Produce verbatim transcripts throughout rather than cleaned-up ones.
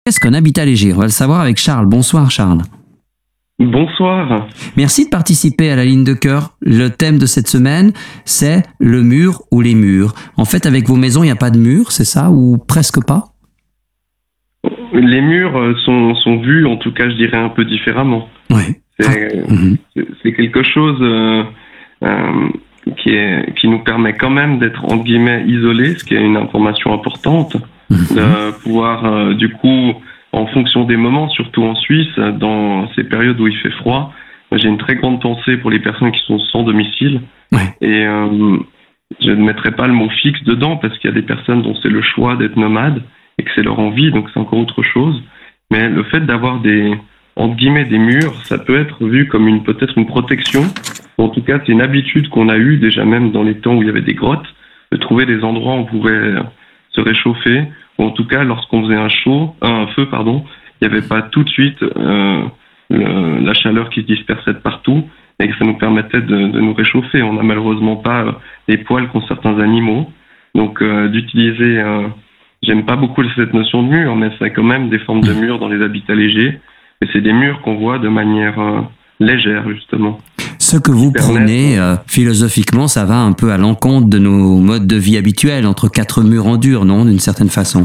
Qu'est-ce qu'un habitat léger? On va le savoir avec Charles. Bonsoir Charles. Bonsoir. Merci de participer à la ligne de cœur. Le thème de cette semaine, c'est le mur ou les murs. En fait, avec vos maisons, il n'y a pas de mur, c'est ça? Ou presque pas? Les murs sont, sont vus, en tout cas, je dirais un peu différemment. Oui. C'est, Ah. mm-hmm. c'est quelque chose euh, euh, qui, est, qui nous permet quand même d'être, entre guillemets, isolés, ce qui est une information importante, mm-hmm. de pouvoir, euh, du coup, en fonction des moments, surtout en Suisse, dans ces périodes où il fait froid, j'ai une très grande pensée pour les personnes qui sont sans domicile. Ouais. Et euh, je ne mettrai pas le mot fixe dedans parce qu'il y a des personnes dont c'est le choix d'être nomade et que c'est leur envie, donc c'est encore autre chose. Mais le fait d'avoir des, entre guillemets, des murs, ça peut être vu comme une, peut-être une protection. En tout cas, c'est une habitude qu'on a eue déjà même dans les temps où il y avait des grottes, de trouver des endroits où on pouvait se réchauffer, ou en tout cas, lorsqu'on faisait un chaud, un feu, pardon, il n'y avait pas tout de suite euh, le, la chaleur qui se dispersait de partout et que ça nous permettait de, de nous réchauffer. On n'a malheureusement pas euh, les poils qu'ont certains animaux, donc euh, d'utiliser... Euh, J'aime pas beaucoup cette notion de mur, mais c'est quand même des formes de murs dans les habitats légers. Et c'est des murs qu'on voit de manière euh, légère, justement. Ce que vous prônez, euh, philosophiquement, ça va un peu à l'encontre de nos modes de vie habituels, entre quatre murs en dur, non, d'une certaine façon?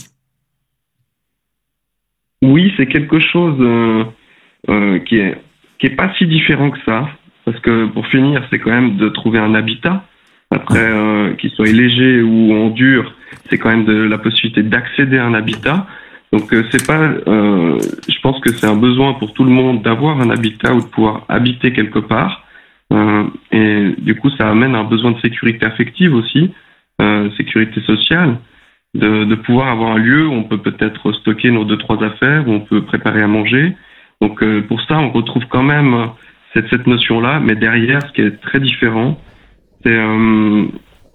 Oui, c'est quelque chose euh, euh, qui est, qui est pas si différent que ça. Parce que, pour finir, c'est quand même de trouver un habitat. Après, euh, qu'il soit léger ou en dur, c'est quand même de la possibilité d'accéder à un habitat. Donc, euh, c'est pas. Euh, je pense que c'est un besoin pour tout le monde d'avoir un habitat ou de pouvoir habiter quelque part. Euh, et du coup, ça amène un besoin de sécurité affective aussi, euh, sécurité sociale, de, de pouvoir avoir un lieu où on peut peut-être stocker nos deux trois affaires, où on peut préparer à manger. Donc, euh, pour ça, on retrouve quand même cette, cette notion-là, mais derrière, ce qui est très différent, c'est euh,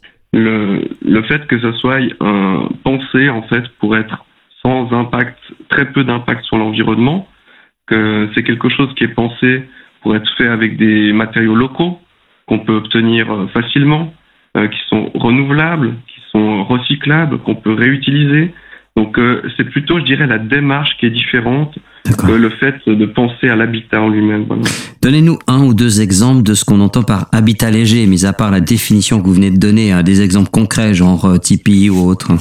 le, le fait que ça soit euh, pensé en fait pour être sans impact, très peu d'impact sur l'environnement, que c'est quelque chose qui est pensé pour être fait avec des matériaux locaux qu'on peut obtenir facilement, euh, qui sont renouvelables, qui sont recyclables, qu'on peut réutiliser. Donc euh, c'est plutôt, je dirais, la démarche qui est différente que le fait de penser à l'habitat en lui-même. Voilà. Donnez-nous un ou deux exemples de ce qu'on entend par habitat léger, mis à part la définition que vous venez de donner, hein, des exemples concrets, genre euh, tipi ou autre.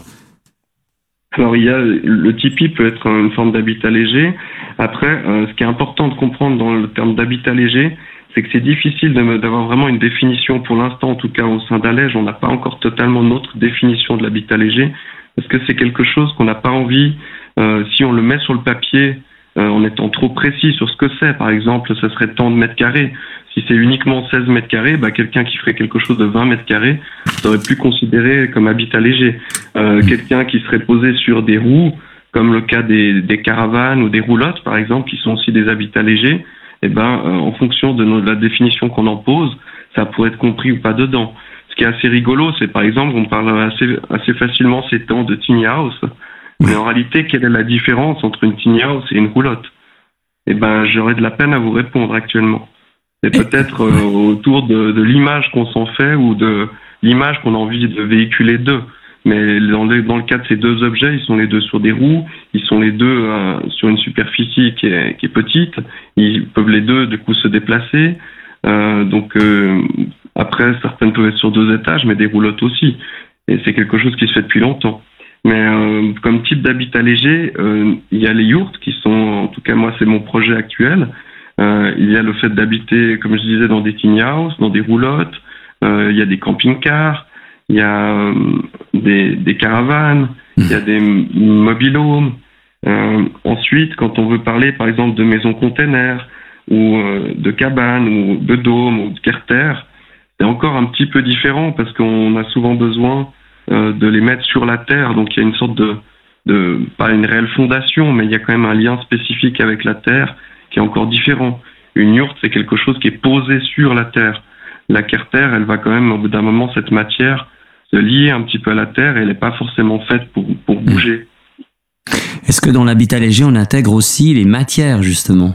Alors, il y a, le tipi peut être une forme d'habitat léger. Après, euh, ce qui est important de comprendre dans le terme d'habitat léger, c'est que c'est difficile de, d'avoir vraiment une définition. Pour l'instant, en tout cas au sein d'Allège, on n'a pas encore totalement notre définition de l'habitat léger, parce que c'est quelque chose qu'on n'a pas envie, euh, si on le met sur le papier, euh, en étant trop précis sur ce que c'est. Par exemple, ça serait tant de mètres carrés. Si c'est uniquement seize mètres carrés, bah, quelqu'un qui ferait quelque chose de vingt mètres carrés serait plus considéré comme habitat léger. Euh, quelqu'un qui serait posé sur des roues, comme le cas des, des caravanes ou des roulottes, par exemple, qui sont aussi des habitats légers, eh ben, euh, en fonction de, nos, de la définition qu'on en pose, ça pourrait être compris ou pas dedans. Ce qui est assez rigolo, c'est par exemple, on parle assez, assez facilement ces temps de tiny house, mais en réalité, quelle est la différence entre une tiny house et une roulotte? Eh ben, j'aurais de la peine à vous répondre actuellement. C'est peut-être euh, autour de, de l'image qu'on s'en fait ou de l'image qu'on a envie de véhiculer d'eux. Mais dans le, dans le cas de ces deux objets, ils sont les deux sur des roues, ils sont les deux euh, sur une superficie qui est, qui est petite, ils peuvent les deux du coup se déplacer. Euh, donc euh, après, certaines peuvent être sur deux étages, mais des roulottes aussi. Et c'est quelque chose qui se fait depuis longtemps. Mais euh, comme type d'habitat léger, euh, il y a les yurts qui sont, en tout cas moi c'est mon projet actuel. Euh, il y a le fait d'habiter, comme je disais, dans des tiny houses, dans des roulottes. Euh, il y a des camping-cars, il y a euh, des, des caravanes, il y a des mobil-homes. Euh, ensuite, quand on veut parler, par exemple, de maisons containers ou euh, de cabanes ou de dômes ou de carter, c'est encore un petit peu différent parce qu'on a souvent besoin euh, de les mettre sur la terre. Donc, il y a une sorte de, de, pas une réelle fondation, mais il y a quand même un lien spécifique avec la terre qui est encore différent. Une yourte, c'est quelque chose qui est posé sur la terre. La carter, elle va quand même, au bout d'un moment, cette matière se lier un petit peu à la terre et elle n'est pas forcément faite pour, pour bouger. Est-ce que dans l'habitat léger, on intègre aussi les matières, justement?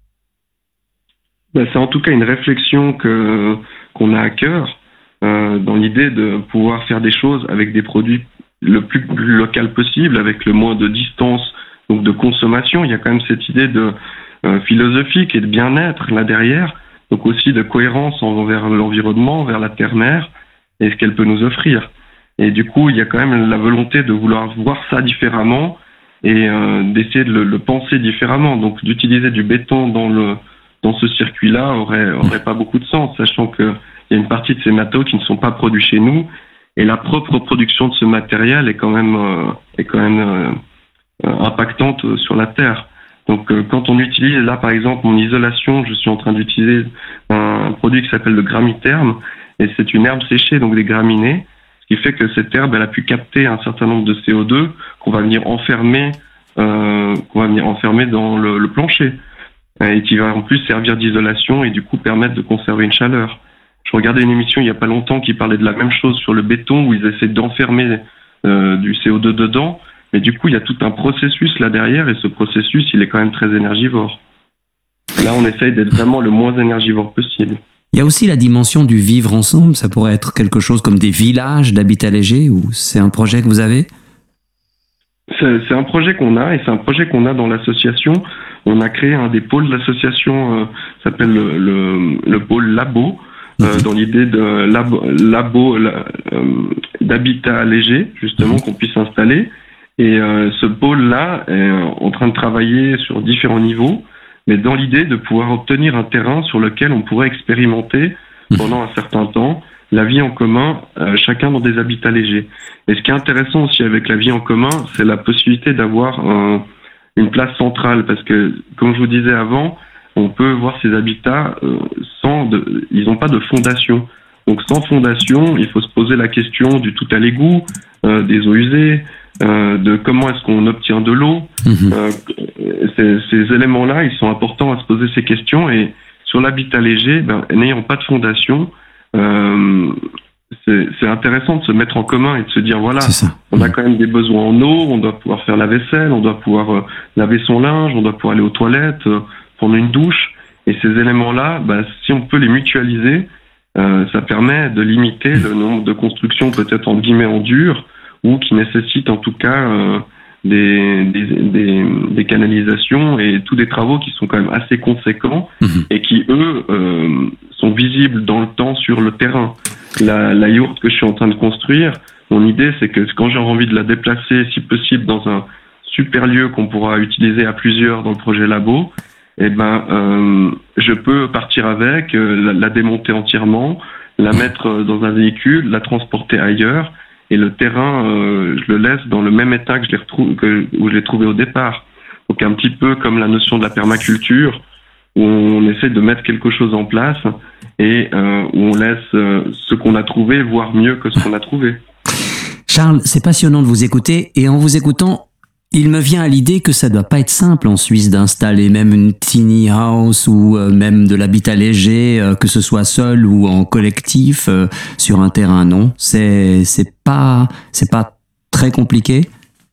Ben, c'est en tout cas une réflexion que, qu'on a à cœur, euh, dans l'idée de pouvoir faire des choses avec des produits le plus local possible, avec le moins de distance donc de consommation. Il y a quand même cette idée de euh, philosophique et de bien-être là derrière, donc aussi de cohérence envers l'environnement, vers la terre-mère et ce qu'elle peut nous offrir. Et du coup, il y a quand même la volonté de vouloir voir ça différemment et euh, d'essayer de le, le penser différemment. Donc d'utiliser du béton dans le dans ce circuit-là aurait aurait pas beaucoup de sens, sachant que il y a une partie de ces matériaux qui ne sont pas produits chez nous, et la propre production de ce matériel est quand même euh, est quand même euh, impactante sur la terre. Donc euh, quand on utilise, là par exemple mon isolation, je suis en train d'utiliser un, un produit qui s'appelle le gramiterme, et c'est une herbe séchée, donc des graminées, ce qui fait que cette herbe elle a pu capter un certain nombre de C O deux qu'on va venir enfermer euh, qu'on va venir enfermer dans le, le plancher, et qui va en plus servir d'isolation et du coup permettre de conserver une chaleur. Je regardais une émission il n'y a pas longtemps qui parlait de la même chose sur le béton, où ils essaient d'enfermer euh, du C O deux dedans, mais du coup il y a tout un processus là derrière, et ce processus il est quand même très énergivore. Là on essaye d'être vraiment le moins énergivore possible. Il y a aussi la dimension du vivre ensemble, ça pourrait être quelque chose comme des villages d'habitat léger, ou c'est un projet que vous avez ? C'est, c'est un projet qu'on a, et c'est un projet qu'on a dans l'association. On a créé un des pôles de l'association, euh, ça s'appelle le, le, le pôle Labo, euh, dans l'idée de labo, labo la, euh, d'habitat léger, justement, qu'on puisse installer. Et euh, ce pôle-là est en train de travailler sur différents niveaux, mais dans l'idée de pouvoir obtenir un terrain sur lequel on pourrait expérimenter pendant un certain temps la vie en commun, euh, chacun dans des habitats légers. Et ce qui est intéressant aussi avec la vie en commun, c'est la possibilité d'avoir un, une place centrale, parce que, comme je vous disais avant, on peut voir ces habitats euh, sans, de, ils n'ont pas de fondation. Donc sans fondation, il faut se poser la question du tout à l'égout, euh, des eaux usées, euh, de comment est-ce qu'on obtient de l'eau. Mmh. Euh, ces, ces éléments-là, ils sont importants à se poser ces questions. Et sur l'habitat léger, ben, n'ayant pas de fondation, euh, c'est, c'est intéressant de se mettre en commun et de se dire voilà, on a quand même des besoins en eau, on doit pouvoir faire la vaisselle, on doit pouvoir euh, laver son linge, on doit pouvoir aller aux toilettes, euh, prendre une douche. Et ces éléments-là, ben, si on peut les mutualiser, euh, ça permet de limiter le nombre de constructions peut-être en guillemets en dur, ou qui nécessitent en tout cas euh, des, des, des, des canalisations et tous des travaux qui sont quand même assez conséquents mmh. et qui, eux, euh, sont visibles dans le temps sur le terrain. La, la yourte que je suis en train de construire, mon idée, c'est que quand j'ai envie de la déplacer, si possible, dans un super lieu qu'on pourra utiliser à plusieurs dans le projet Labo, eh ben, euh, je peux partir avec, euh, la, la démonter entièrement, la mettre dans un véhicule, la transporter ailleurs, et le terrain, euh, je le laisse dans le même état que je l'ai retrouvé, que, où je l'ai trouvé au départ. Donc un petit peu comme la notion de la permaculture, où on essaie de mettre quelque chose en place et euh, où on laisse euh, ce qu'on a trouvé voir mieux que ce qu'on a trouvé. Charles, c'est passionnant de vous écouter, et en vous écoutant, il me vient à l'idée que ça doit pas être simple en Suisse d'installer même une tiny house ou euh, même de l'habitat léger, euh, que ce soit seul ou en collectif euh, sur un terrain, non ? C'est c'est pas c'est pas très compliqué ?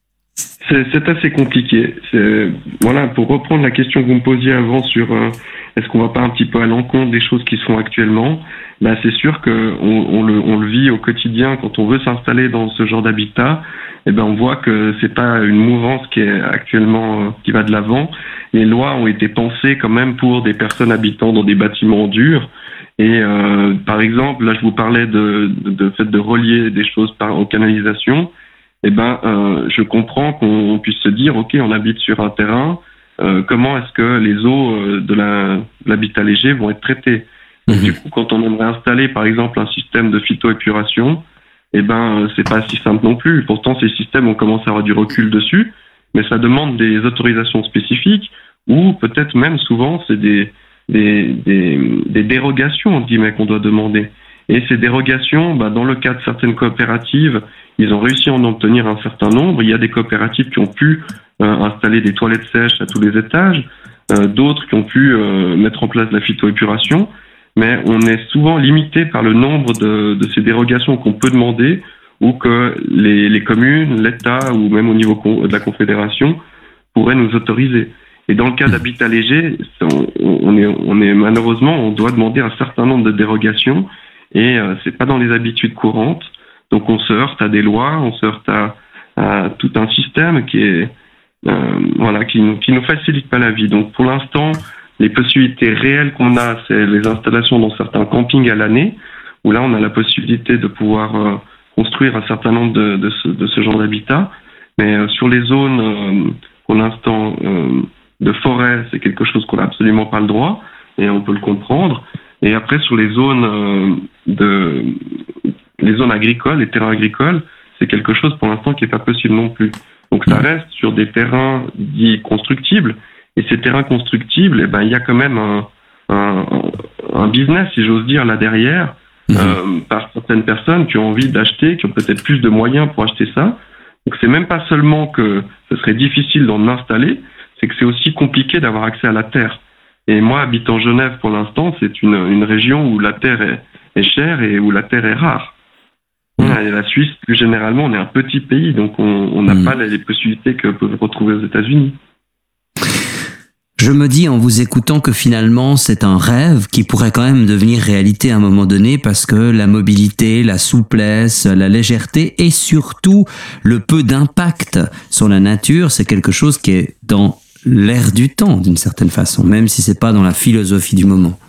C'est, c'est assez compliqué. C'est, voilà, pour reprendre la question que vous me posiez avant sur euh, est-ce qu'on va pas un petit peu à l'encontre des choses qui se font actuellement, bah c'est sûr que on, on le on le vit au quotidien quand on veut s'installer dans ce genre d'habitat. Eh ben on voit que c'est pas une mouvance qui est actuellement euh, qui va de l'avant. Les lois ont été pensées quand même pour des personnes habitant dans des bâtiments durs. Et euh, par exemple, là je vous parlais de de, de fait de relier des choses par en canalisation. Eh ben euh, je comprends qu'on puisse se dire ok, on habite sur un terrain. Euh, comment est-ce que les eaux euh, de, la, de l'habitat léger vont être traitées ? Donc, du coup, quand on aimerait installer par exemple un système de phytoépuration, eh ben, c'est pas si simple non plus. Pourtant, ces systèmes, on commence à avoir du recul dessus, mais ça demande des autorisations spécifiques, ou peut-être même souvent, c'est des, des, des, des dérogations, on dit, mais qu'on doit demander. Et ces dérogations, bah, dans le cas de certaines coopératives, ils ont réussi à en obtenir un certain nombre. Il y a des coopératives qui ont pu euh, installer des toilettes sèches à tous les étages, euh, d'autres qui ont pu euh, mettre en place de la phytoépuration. Mais on est souvent limité par le nombre de, de ces dérogations qu'on peut demander, ou que les, les communes, l'État ou même au niveau de la Confédération pourraient nous autoriser. Et dans le cas d'habitat léger, on, on, est, on est malheureusement, on doit demander un certain nombre de dérogations, et euh, c'est pas dans les habitudes courantes. Donc on se heurte à des lois, on se heurte à, à tout un système qui est euh, voilà, qui nous, qui nous facilitent pas la vie. Donc pour l'instant, les possibilités réelles qu'on a, c'est les installations dans certains campings à l'année, où là on a la possibilité de pouvoir euh, construire un certain nombre de, de, ce, de ce genre d'habitat. Mais euh, sur les zones, euh, pour l'instant, euh, de forêt, c'est quelque chose qu'on n'a absolument pas le droit, et on peut le comprendre. Et après, sur les zones euh, de, les zones agricoles, les terrains agricoles, c'est quelque chose pour l'instant qui n'est pas possible non plus. Donc ça reste sur des terrains dits constructibles, et ces terrains constructibles, eh ben il y a quand même un, un, un business, si j'ose dire, là derrière, mmh. euh, par certaines personnes qui ont envie d'acheter, qui ont peut-être plus de moyens pour acheter ça. Donc c'est même pas seulement que ce serait difficile d'en installer, c'est que c'est aussi compliqué d'avoir accès à la terre. Et moi, habitant Genève pour l'instant, c'est une, une région où la terre est, est chère et où la terre est rare. Et la Suisse, plus généralement, on est un petit pays, donc on n'a mmh. pas les, les possibilités que peuvent retrouver aux États-Unis. Je me dis en vous écoutant que finalement c'est un rêve qui pourrait quand même devenir réalité à un moment donné parce que la mobilité, la souplesse, la légèreté et surtout le peu d'impact sur la nature, c'est quelque chose qui est dans l'air du temps d'une certaine façon, même si c'est pas dans la philosophie du moment.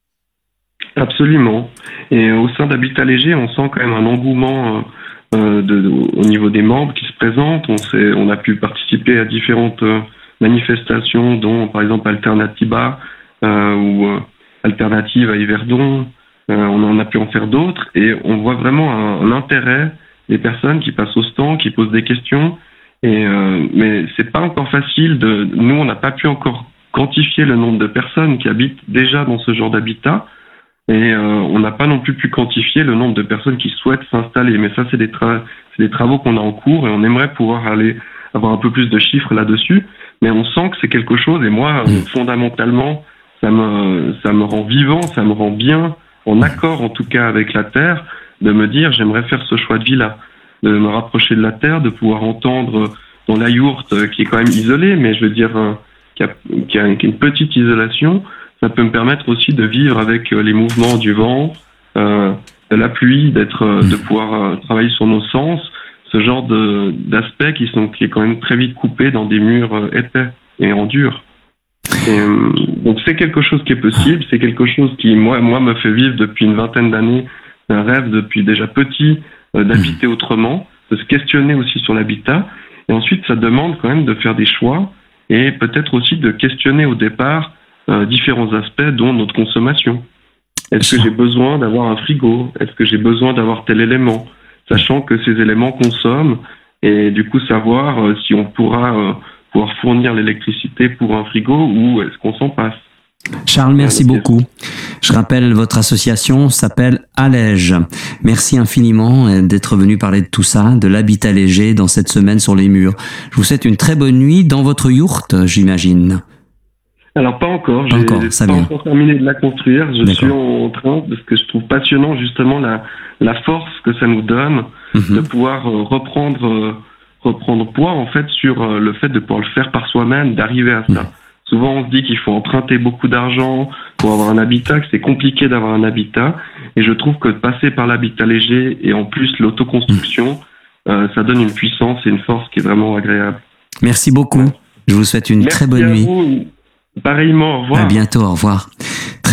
Absolument. Et au sein d'Habitat Léger, on sent quand même un engouement euh, de, de, au niveau des membres qui se présentent. On, sait, on a pu participer à différentes euh, manifestations, dont par exemple Alternativa euh, ou euh, Alternative à Yverdon. Euh, on en a pu en faire d'autres et on voit vraiment un, un intérêt des personnes qui passent au stand, qui posent des questions. Et euh, mais c'est pas encore facile. De, nous, on n'a pas pu encore quantifier le nombre de personnes qui habitent déjà dans ce genre d'habitat. Et euh, on n'a pas non plus pu quantifier le nombre de personnes qui souhaitent s'installer. Mais ça, c'est des, tra- c'est des travaux qu'on a en cours et on aimerait pouvoir aller avoir un peu plus de chiffres là-dessus. Mais on sent que c'est quelque chose. Et moi, euh, fondamentalement, ça me, ça me rend vivant, ça me rend bien, en accord en tout cas avec la Terre, de me dire j'aimerais faire ce choix de vie-là, de me rapprocher de la Terre, de pouvoir entendre dans la yourte, euh, qui est quand même isolée, mais je veux dire euh, qui, a, qui a une petite isolation. Ça peut me permettre aussi de vivre avec les mouvements du vent, euh, de la pluie, d'être, de pouvoir euh, travailler sur nos sens, ce genre de, d'aspects qui sont qui est quand même très vite coupé dans des murs euh, épais et en dur. Et, euh, donc c'est quelque chose qui est possible, c'est quelque chose qui moi moi me fait vivre depuis une vingtaine d'années, un rêve depuis déjà petit euh, d'habiter autrement, de se questionner aussi sur l'habitat. Et ensuite ça demande quand même de faire des choix et peut-être aussi de questionner au départ Euh, différents aspects, dont notre consommation. Est-ce que j'ai besoin d'avoir un frigo? Est-ce que j'ai besoin d'avoir tel élément? Sachant que ces éléments consomment et du coup savoir euh, si on pourra euh, pouvoir fournir l'électricité pour un frigo ou est-ce qu'on s'en passe. Charles, merci beaucoup. Je rappelle, votre association s'appelle Allège. Merci infiniment d'être venu parler de tout ça, de l'habitat léger dans cette semaine sur les murs. Je vous souhaite une très bonne nuit dans votre yourte, j'imagine. Alors pas encore, pas j'ai encore, ça pas vient. encore terminé de la construire. Je D'accord. suis en train, parce que je trouve passionnant justement la, la force que ça nous donne mm-hmm. de pouvoir euh, reprendre, euh, reprendre poids en fait sur euh, le fait de pouvoir le faire par soi-même, d'arriver à ça. Mm. Souvent on se dit qu'il faut emprunter beaucoup d'argent pour avoir un habitat, que c'est compliqué d'avoir un habitat. Et je trouve que de passer par l'habitat léger et en plus l'autoconstruction, mm. euh, ça donne une puissance et une force qui est vraiment agréable. Merci beaucoup. Je vous souhaite une Merci très bonne à nuit. Vous. Pareillement, au revoir. À bientôt, au revoir.